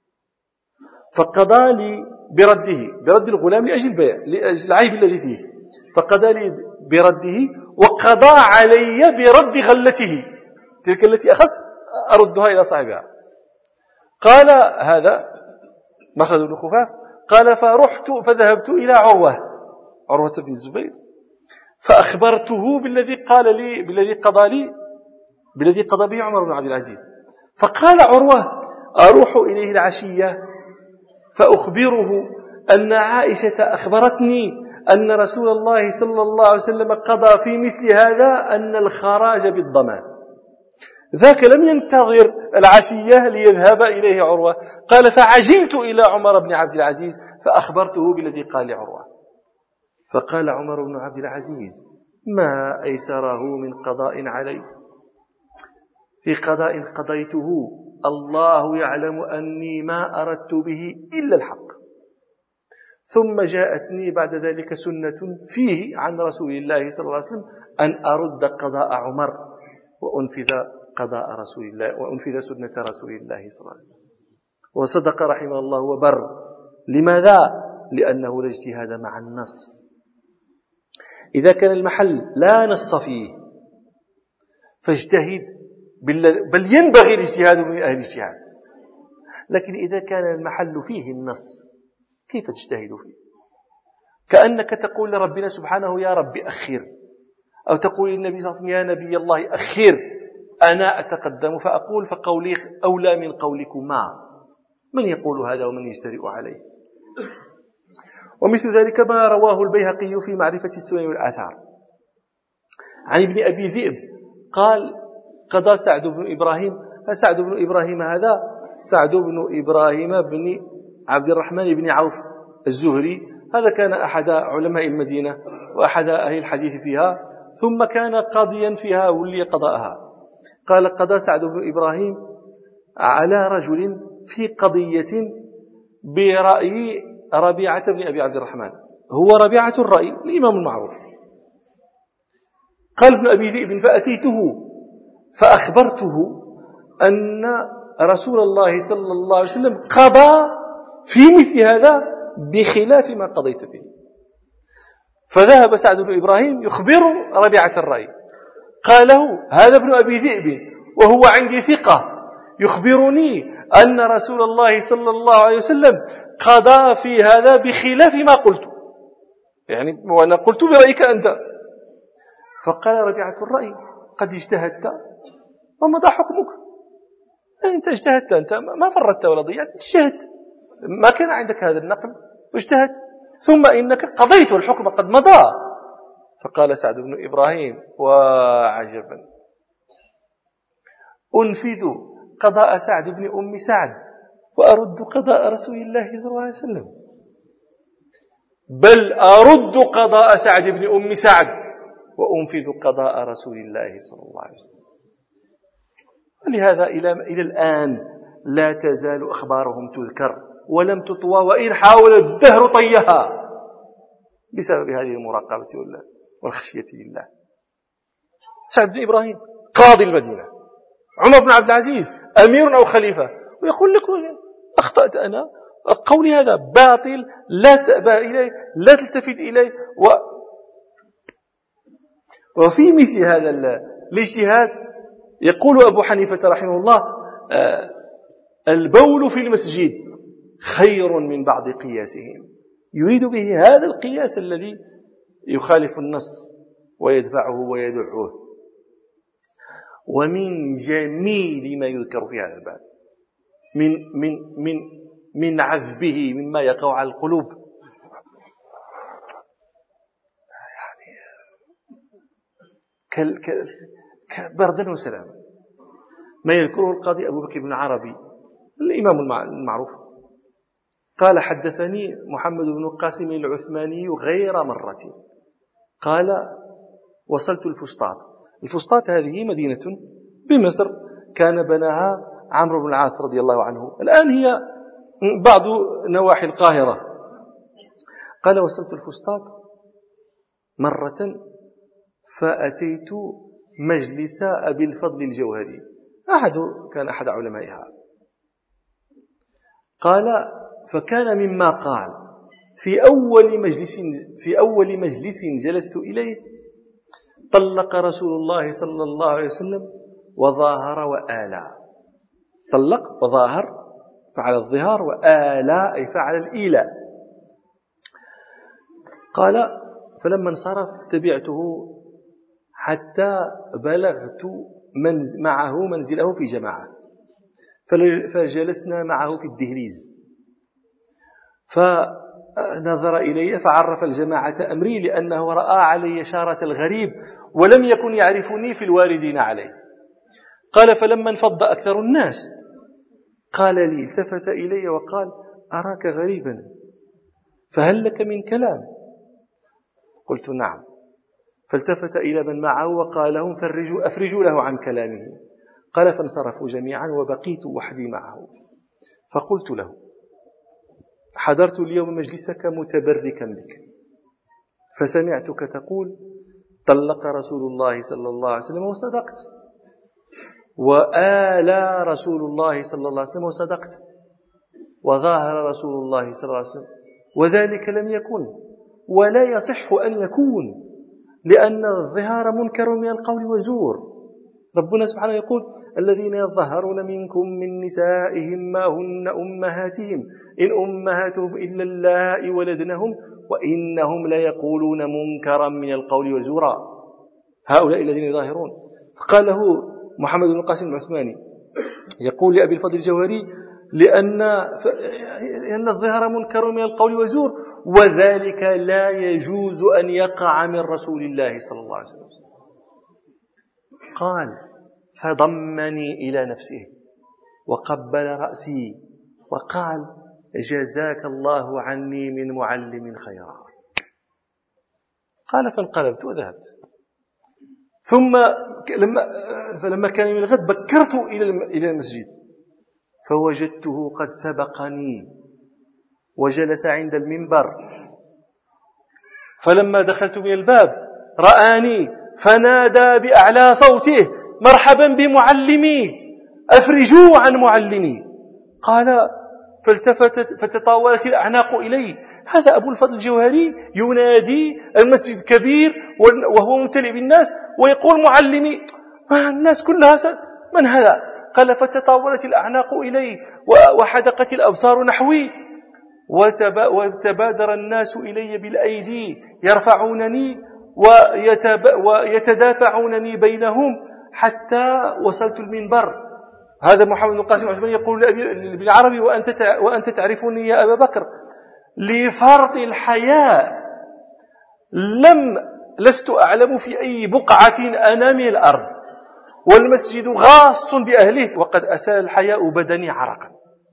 فقضى لي برده، برد الغلام لأجل البيع، لأجل العيب الذي فيه، فقضى لي برده وقضى علي برد غلته تلك التي أخذت أردها إلى صاحبها. قال هذا مخلد بن خفاف قال فرحت فذهبت إلى عروة عروة بن الزبير فأخبرته بالذي قال لي بالذي قضى لي بالذي قضى به عمر بن عبد العزيز. فقال عروة أروح إليه العشية فأخبره أن عائشة أخبرتني أن رسول الله صلى الله عليه وسلم قضى في مثل هذا أن الخراج بالضمان. ذاك لم ينتظر العشية ليذهب إليه عروة، قال فعجلت إلى عمر بن عبد العزيز فأخبرته بالذي قال لعروة. فقال عمر بن عبد العزيز ما أيسره من قضاء علي، في قضاء قضيته الله يعلم أني ما أردت به إلا الحق، ثم جاءتني بعد ذلك سنة فيه عن رسول الله صلى الله عليه وسلم أن أرد قضاء عمر وأنفذ قضاء رسول الله وأنفذ سنة رسول الله صلى الله عليه وسلم. وصدق رحمه الله وبر. لماذا؟ لأنه لا اجتهاد مع النص. إذا كان المحل لا نص فيه فاجتهد، بل ينبغي الاجتهاد من أهل الاجتهاد. لكن إذا كان المحل فيه النص كيف تجتهد فيه؟ كأنك تقول لربنا سبحانه يا رب أخر، أو تقول للنبي صلى الله عليه وسلم يا نبي الله أخر، أنا أتقدم فأقول فقولي أولى من قولكما. من يقول هذا ومن يجترئ عليه؟ ومثل ذلك ما رواه البيهقي في معرفة السنن والآثار عن ابن أبي ذئب قال قضى سعد بن إبراهيم. فسعد بن إبراهيم هذا سعد بن إبراهيم بن عبد الرحمن بن عوف الزهري، هذا كان أحد علماء المدينة وأحد أهل الحديث فيها، ثم كان قاضيا فيها ولي قضاءها. قال قضى سعد بن إبراهيم على رجل في قضية برأي ربيعة بن أبي عبد الرحمن، هو ربيعة الرأي الإمام المعروف. قال ابن أبي ذئب فأتيته فأخبرته أن رسول الله صلى الله عليه وسلم قضى في مثل هذا بخلاف ما قضيت به. فذهب سعد بن إبراهيم يخبر ربيعة الرأي، قال له هذا ابن أبي ذئب وهو عندي ثقة يخبرني أن رسول الله صلى الله عليه وسلم قضى في هذا بخلاف ما قلت، يعني وأنا قلت برأيك أنت. فقال ربيعة الرأي قد اجتهدت ومضى حكمك، أنت اجتهدت، أنت ما فرطت ولا ضيعت، اجتهدت، ما كان عندك هذا النقل واجتهدت، ثم إنك قضيت الحكم قد مضى. فقال سعد بن إبراهيم وعجبا، أنفذ قضاء سعد بن أم سعد وأرد قضاء رسول الله صلى الله عليه وسلم، بل أرد قضاء سعد بن أم سعد وأنفذ قضاء رسول الله صلى الله عليه وسلم. ولهذا إلى, إلى الآن لا تزال أخبارهم تذكر ولم تطوى، وإن حاول الدهر طيها بسبب هذه المراقبة والخشية لله. سعد بن إبراهيم قاضي المدينة، عمر بن عبد العزيز أمير أو خليفة، ويقول لك أخطأت أنا، قولي هذا باطل، لا تأبى إليه، لا تلتفت إليه. و... وفي مثل هذا الاجتهاد يقول أبو حنيفة رحمه الله آه البول في المسجد خير من بعض قياسهم، يريد به هذا القياس الذي يخالف النص ويدفعه ويدعوه. ومن جميل ما يذكر في هذا الباب من من من من عذبه مما يقع على القلوب. يعني بردا وسلاما. ما يذكره القاضي أبو بكر بن عربي الإمام المعروف قال حدثني محمد بن قاسم العثماني غير مرة قال وصلت الفسطاط. الفسطاط هذه مدينة بمصر كان بناها عمرو بن العاص رضي الله عنه، الآن هي بعض نواحي القاهرة. قال وصلت الفسطاط مرة فأتيت مجلس أبي الفضل الجوهري، أحد كان أحد علمائها. قال فكان مما قال في أول مجلس في أول مجلس جلست إليه: طلق رسول الله صلى الله عليه وسلم وظاهر وآلى. طلق وظاهر فعل الظهار، وآلى أي فعل الإيلاء. قال فلما انصرف تبعته حتى بلغت منز معه منزله في جماعة، فجلسنا معه في الدهليز، فنظر إلي فعرف الجماعة أمري لأنه رأى علي شارة الغريب ولم يكن يعرفني في الواردين عليه. قال فلما انفض أكثر الناس قال لي، التفت إلي وقال: أراك غريبا فهل لك من كلام؟ قلت: نعم. فالتفت إلى من معه وقال لهم: فرجوا أفرجوا له عن كلامه. قال فانصرفوا جميعا وبقيت وحدي معه. فقلت له: حضرت اليوم مجلسك متبركا بك، فسمعتك تقول: طلق رسول الله صلى الله عليه وسلم وصدقت، وآلى رسول الله صلى الله عليه وسلم وصدقت، وظاهر رسول الله صلى الله عليه وسلم، وذلك لم يكن ولا يصح أن يكون، لأن الظهار منكر من القول وزور. ربنا سبحانه يقول: الذين يظهرون منكم من نسائهم ما هن أمهاتهم إن أمهاتهم إلا اللائي ولدنهم وإنهم ليقولون منكرا من القول وزورا، هؤلاء الذين يظاهرون. قال له محمد بن قاسم العثماني يقول لأبي الفضل الجوهري: لأن لأن الظهر منكر من القول وزور، وذلك لا يجوز أن يقع من رسول الله صلى الله عليه وسلم. قال فضمني إلى نفسه وقبل رأسي وقال: جزاك الله عني من معلم خيرا. قال فانقلبت وذهبت. ثم لما فلما كان من الغد بكرت إلى المسجد فوجدته قد سبقني وجلس عند المنبر. فلما دخلت من الباب رآني فنادى بأعلى صوته: مرحبا بمعلمي، أفرجوا عن معلمي. قال فالتفتت فتطاولت الأعناق إلي: هذا أبو الفضل الجوهري ينادي، المسجد كبير وهو ممتلئ بالناس ويقول معلمي، الناس كلها من هذا؟ قال فتطاولت الأعناق إلي وحدقت الأبصار نحوي، وتبادر الناس إلي بالأيدي يرفعونني ويتدافعونني بينهم حتى وصلت المنبر. هذا محمد بن قاسم العثماني يقول لابن عربي: وأنت وأنت تعرفني يا أبا بكر. لفرط الحياء لم لست أعلم في أي بقعة أنا من الأرض، والمسجد غاص بأهله، وقد أسال الحياء بدني عرقا.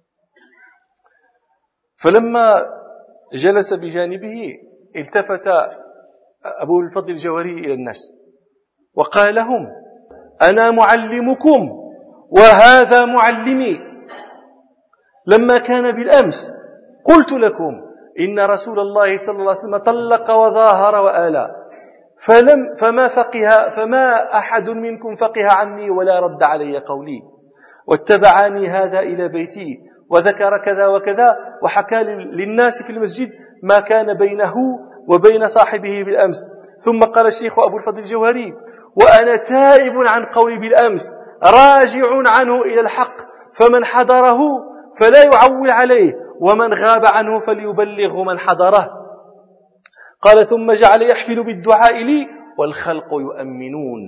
فلما جلس بجانبه التفت أبو الفضل الجوهري إلى الناس وقال لهم: أنا معلمكم وهذا معلمي. لما كان بالأمس قلت لكم إن رسول الله صلى الله عليه وسلم طلق وظاهر وآلى، فلم فما فقه فما أحد منكم فقه عني ولا رد علي قولي، واتبعني هذا إلى بيتي وذكر كذا وكذا، وحكى للناس في المسجد ما كان بينه وبين صاحبه بالأمس. ثم قال الشيخ أبو الفضل الجوهري: وأنا تائب عن قولي بالأمس راجع عنه إلى الحق، فمن حضره فلا يعول عليه، ومن غاب عنه فليبلغه من حضره. قال ثم جعل يحفل بالدعاء لي والخلق يؤمنون.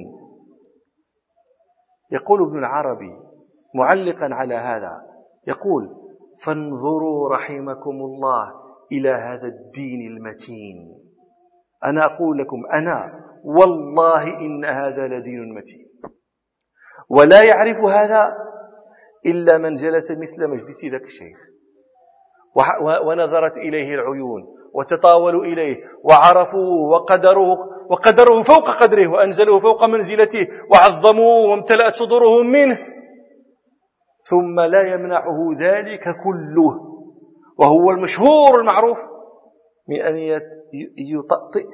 يقول ابن العربي معلقا على هذا، يقول: فانظروا رحمكم الله إلى هذا الدين المتين. أنا أقول لكم أنا والله إن هذا لدين متين، ولا يعرف هذا إلا من جلس مثل مجلس ذاك الشيخ ونظرت إليه العيون وتطاولوا إليه وعرفوه وقدروه وقدروه فوق قدره وأنزلوه فوق منزلته وعظموه وامتلأت صدورهم منه، ثم لا يمنعه ذلك كله وهو المشهور المعروف من أن يطأطئ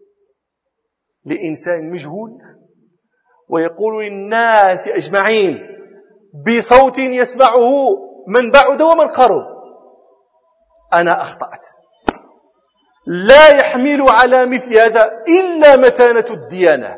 لإنسان مجهول ويقول للناس أجمعين بصوت يسمعه من بعد ومن قرب: أنا أخطأت. لا يحمل على مثل هذا إلا متانة الديانة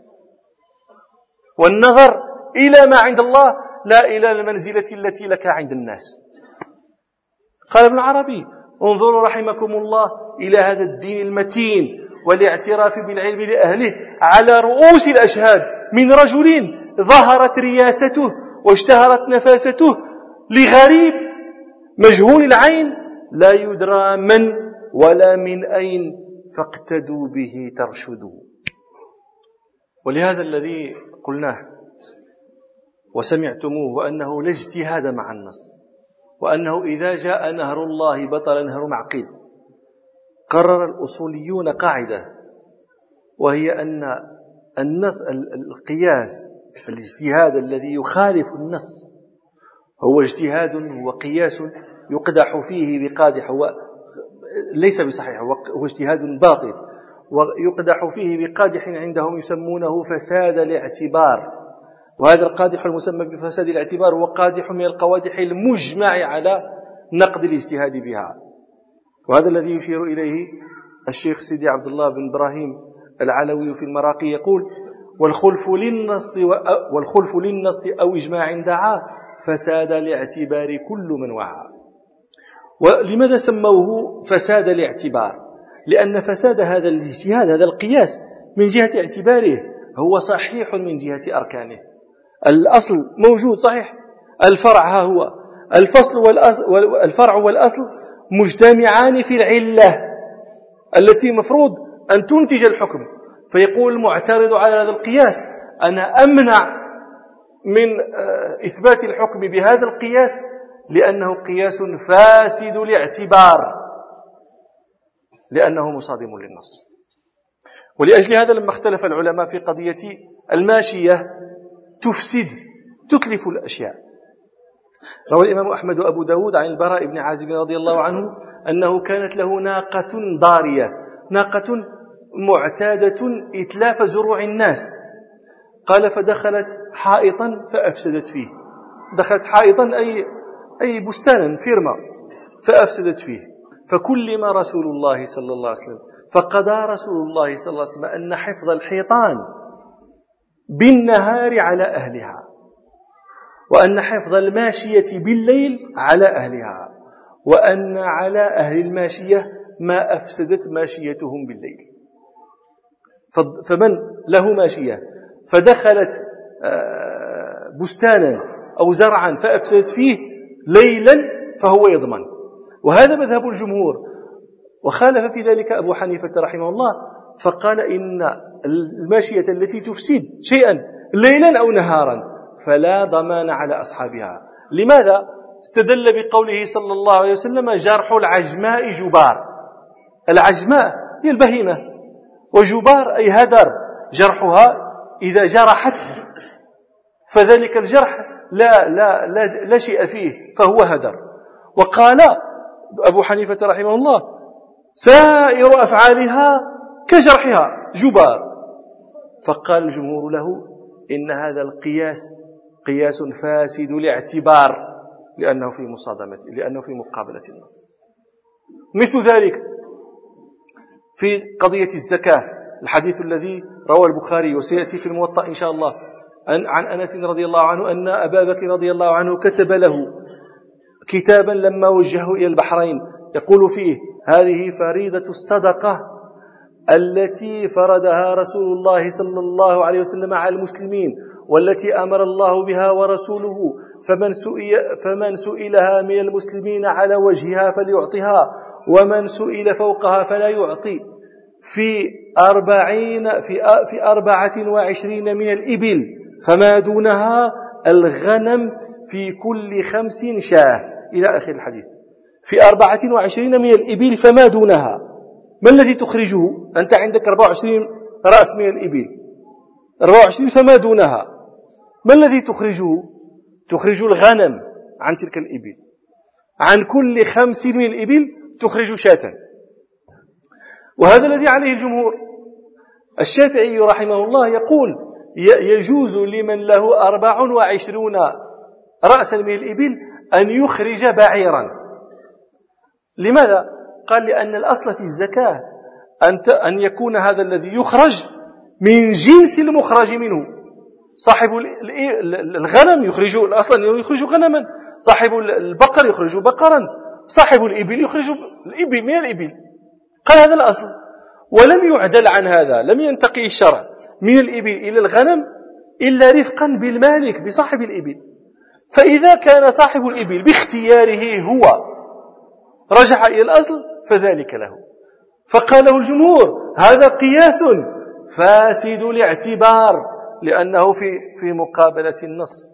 والنظر إلى ما عند الله لا إلى المنزلة التي لك عند الناس. قال ابن العربي: انظروا رحمكم الله إلى هذا الدين المتين والاعتراف بالعلم لأهله على رؤوس الأشهاد من رجل ظهرت رياسته واشتهرت نفاسته لغريب مجهول العين لا يدرى من ولا من أين، فاقتدوا به ترشدوا. ولهذا الذي قلناه وسمعتموه وأنه لا اجتهاد مع النص، وأنه إذا جاء نهر الله بطل نهر معقل. قرر الأصوليون قاعدة، وهي أن النص القياس الاجتهاد الذي يخالف النص هو اجتهاد وقياس يقدح فيه بقادح، هو ليس بصحيح، هو اجتهاد باطل ويقدح فيه بقادح عندهم يسمونه فساد الاعتبار. وهذا القادح المسمى بفساد الاعتبار هو قادح من القوادح المجمع على نقد الاجتهاد بها. وهذا الذي يشير إليه الشيخ سيدي عبد الله بن إبراهيم العلوي في المراقي، يقول: والخلف للنص والخلف للنص أو إجماع دعا فساد الاعتبار كل من وعى. ولماذا سموه فساد الاعتبار؟ لأن فساد هذا الاجتهاد هذا القياس من جهة اعتباره هو صحيح من جهة أركانه. الأصل موجود صحيح، الفرع ها هو، الفصل والأصل الفرع والأصل مجتمعان في العلة التي مفروض أن تنتج الحكم. فيقول المعترض على هذا القياس: أنا أمنع من إثبات الحكم بهذا القياس لأنه قياس فاسد الاعتبار، لأنه مصادم للنص. ولأجل هذا لما اختلف العلماء في قضية الماشية تفسد تتلف الأشياء، روى الإمام أحمد وأبو داود عن البراء بن عازب رضي الله عنه أنه كانت له ناقة ضارية، ناقة معتادة إتلاف زروع الناس. قال: فدخلت حائطا فأفسدت فيه. دخلت حائطا أي أي بستانا فيرما فأفسدت فيه. فكلم رسول الله صلى الله عليه وسلم فقضى رسول الله صلى الله عليه وسلم أن حفظ الحيطان بالنهار على أهلها، وأن حفظ الماشية بالليل على أهلها، وأن على أهل الماشية ما أفسدت ماشيتهم بالليل. فمن له ماشية فدخلت بستانا أو زرعا فأفسدت فيه ليلا فهو يضمن. وهذا مذهب الجمهور. وخالف في ذلك أبو حنيفة رحمه الله فقال إن الماشية التي تفسد شيئا ليلا أو نهارا فلا ضمان على أصحابها. لماذا؟ استدل بقوله صلى الله عليه وسلم: جرح العجماء جبار. العجماء هي البهيمة، وجبار أي هدر، جرحها إذا جرحت فذلك الجرح لا, لا, لا, لا شيء فيه فهو هدر. وقال أبو حنيفة رحمه الله: سائر أفعالها كجرحها جبار. فقال الجمهور له: إن هذا القياس قياس فاسد الاعتبار لأنه في مصادمة لأنه في مقابلة النص. مثل ذلك في قضية الزكاة، الحديث الذي روى البخاري وسيأتي في الموطأ إن شاء الله عن أنس رضي الله عنه أن أبا بكر رضي الله عنه كتب له كتابا لما وجهه إلى البحرين يقول فيه: هذه فريضة الصدقة التي فرضها رسول الله صلى الله عليه وسلم على المسلمين، والتي أمر الله بها ورسوله، فمن سئل, فمن سئلها من المسلمين على وجهها فليعطها، ومن سئل فوقها فلا يعطي. في أربعين في في أربعة وعشرين من الإبل فما دونها الغنم في كل خمس شاة، إلى آخر الحديث. في أربعة وعشرين من الإبل فما دونها، ما الذي تخرجه؟ أنت عندك أربعة وعشرين رأس من الإبل، أربعة وعشرين فما دونها، ما الذي تخرجه؟ تخرج الغنم عن تلك الإبل. عن كل خمس من الإبل تخرج شاة، وهذا الذي عليه الجمهور. الشافعي رحمه الله يقول يجوز لمن له أربع وعشرون رأسا من الإبل أن يخرج بعيرا. لماذا؟ قال لأن الأصل في الزكاة أن يكون هذا الذي يخرج من جنس المخرج منه. صاحب الغنم يخرج الأصل أنه يخرج غنما، صاحب البقر يخرج بقرا، صاحب الإبل يخرج الإبل من الإبل. قال هذا الأصل، ولم يعدل عن هذا، لم ينتقي الشرع من الإبل إلى الغنم إلا رفقا بالمالك بصاحب الإبل. فإذا كان صاحب الإبل باختياره هو رجع إلى الأصل فذلك له. فقاله الجمهور هذا قياس فاسد الاعتبار، لأنه في في مقابلة النص.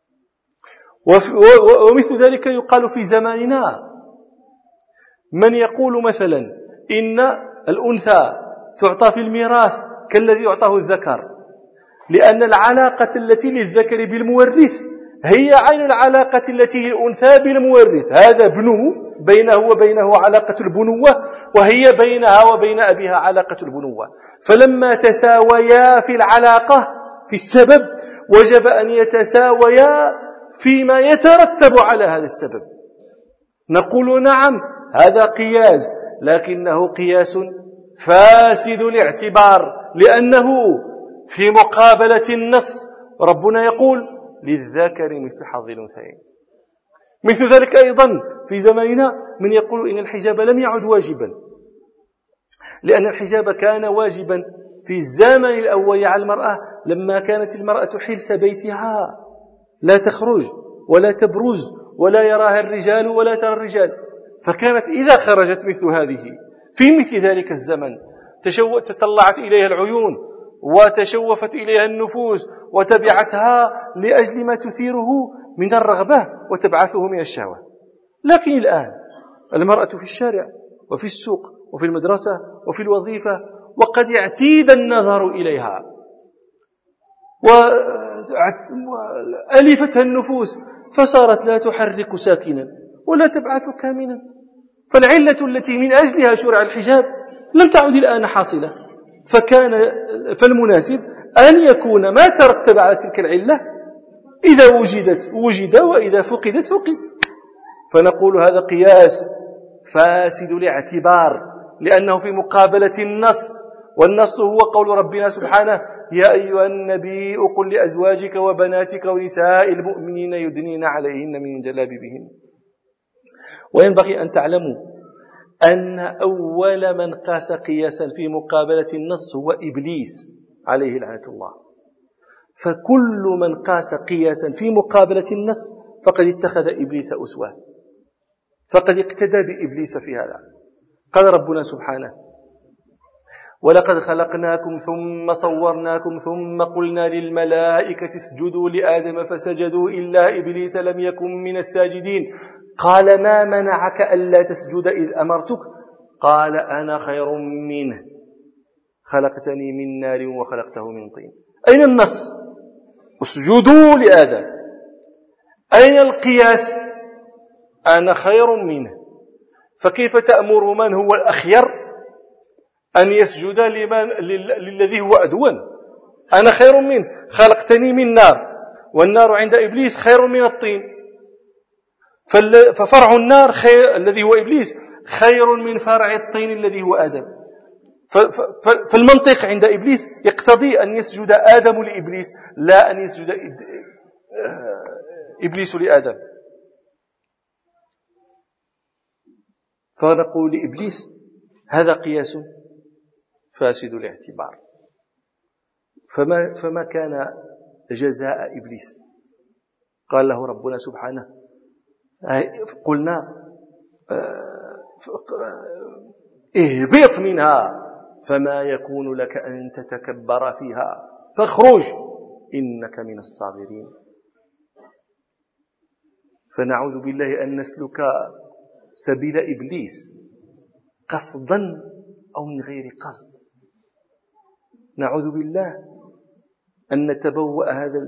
ومثل ذلك يقال في زماننا، من يقول مثلا إن الأنثى تعطى في الميراث كالذي يعطاه الذكر، لأن العلاقة التي للذكر بالمورث هي عين العلاقة التي للأنثى بالمورث. هذا ابنه بينه وبينه علاقة البنوة، وهي بينها وبين أبيها علاقة البنوة. فلما تساويا في العلاقة في السبب وجب أن يتساويا فيما يترتب على هذا السبب. نقول نعم هذا قياس، لكنه قياس فاسد الاعتبار، لأنه في مقابلة النص. ربنا يقول للذكر مثل حظ الأنثيين. مثل ذلك أيضا في زماننا من يقول إن الحجاب لم يعد واجبا، لأن الحجاب كان واجبا في الزمن الأول على المرأة لما كانت المرأة حلس بيتها، لا تخرج ولا تبرز ولا يراها الرجال ولا ترى الرجال. فكانت إذا خرجت مثل هذه في مثل ذلك الزمن تطلعت إليها العيون وتشوفت إليها النفوس وتبعتها لأجل ما تثيره من الرغبة وتبعثه من الشهوة. لكن الآن المرأة في الشارع وفي السوق وفي المدرسة وفي الوظيفة، وقد اعتيد النظر إليها وألفتها النفوس، فصارت لا تحرك ساكنا ولا تبعث كامنا. فالعلة التي من أجلها شرع الحجاب لم تعد الآن حاصلة، فكان فالمناسب أن يكون ما ترتب على تلك العلة إذا وجدت وجد، وإذا فقدت فقد. فنقول هذا قياس فاسد الاعتبار، لأنه في مقابلة النص، والنص هو قول ربنا سبحانه يا أيها النبي قل لأزواجك وبناتك ونساء المؤمنين يدنين عليهن من جلابيبهن. وينبغي أن تعلموا أن أول من قاس قياسا في مقابلة النص هو إبليس عليه لعنة الله. فكل من قاس قياسا في مقابلة النص فقد اتخذ إبليس أسوة، فقد اقتدى بإبليس في هذا. قال ربنا سبحانه ولقد خلقناكم ثم صورناكم ثم قلنا للملائكة اسجدوا لآدم فسجدوا إلا إبليس لم يكن من الساجدين قال ما منعك ألا تسجد إذ أمرتك قال أنا خير منه خلقتني من نار وخلقته من طين. أين النص؟ اسجدوا لآدم. أين القياس؟ أنا خير منه. فكيف تأمر من هو الأخير أن يسجد لمن للذي هو أدون؟ أنا خير منه، خلقتني من نار، والنار عند إبليس خير من الطين، ففرع النار خير الذي هو إبليس خير من فرع الطين الذي هو آدم. فالمنطق عند إبليس يقتضي أن يسجد آدم لإبليس، لا أن يسجد إبليس لآدم. فنقول لإبليس هذا قياس فاسد الاعتبار. فما, فما كان جزاء إبليس. قال له ربنا سبحانه قلنا اهبط منها فما يكون لك أن تتكبر فيها فاخرج إنك من الصاغرين. فنعوذ بالله أن نسلك سبيل إبليس قصدا أو من غير قصد. نعوذ بالله أن نتبوأ هذا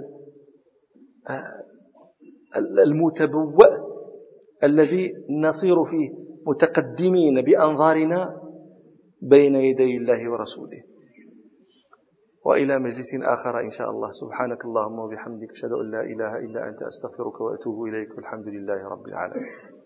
المتبوأ الذي نصير فيه متقدمين بأنظارنا بين يدي الله ورسوله. وإلى مجلس آخر إن شاء الله. سبحانك اللهم وبحمدك أشهد أن لا إله إلا أنت أستغفرك وأتوب إليك والحمد لله رب العالمين.